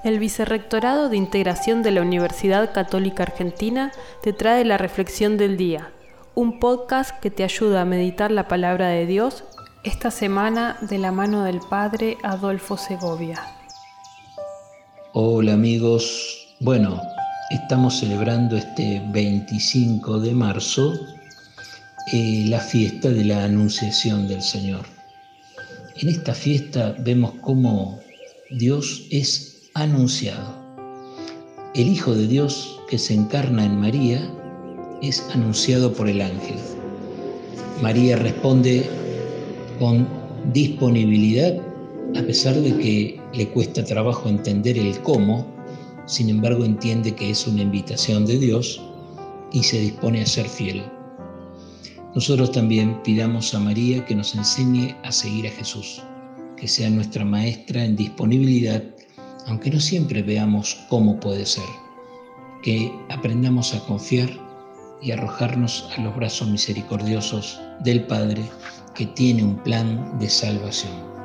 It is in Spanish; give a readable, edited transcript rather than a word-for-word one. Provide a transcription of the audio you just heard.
El Vicerrectorado de Integración de la Universidad Católica Argentina te trae la Reflexión del Día, un podcast que te ayuda a meditar la palabra de Dios esta semana de la mano del Padre Adolfo Segovia. Hola amigos, estamos celebrando este 25 de marzo la fiesta de la Anunciación del Señor. En esta fiesta vemos cómo Dios es anunciado. El Hijo de Dios que se encarna en María es anunciado por el ángel. María responde con disponibilidad, a pesar de que le cuesta trabajo entender el cómo. Sin embargo, entiende que es una invitación de Dios y se dispone a ser fiel. Nosotros también pidamos a María que nos enseñe a seguir a Jesús, que sea nuestra maestra en disponibilidad, aunque no siempre veamos cómo puede ser, que aprendamos a confiar y arrojarnos a los brazos misericordiosos del Padre, que tiene un plan de salvación.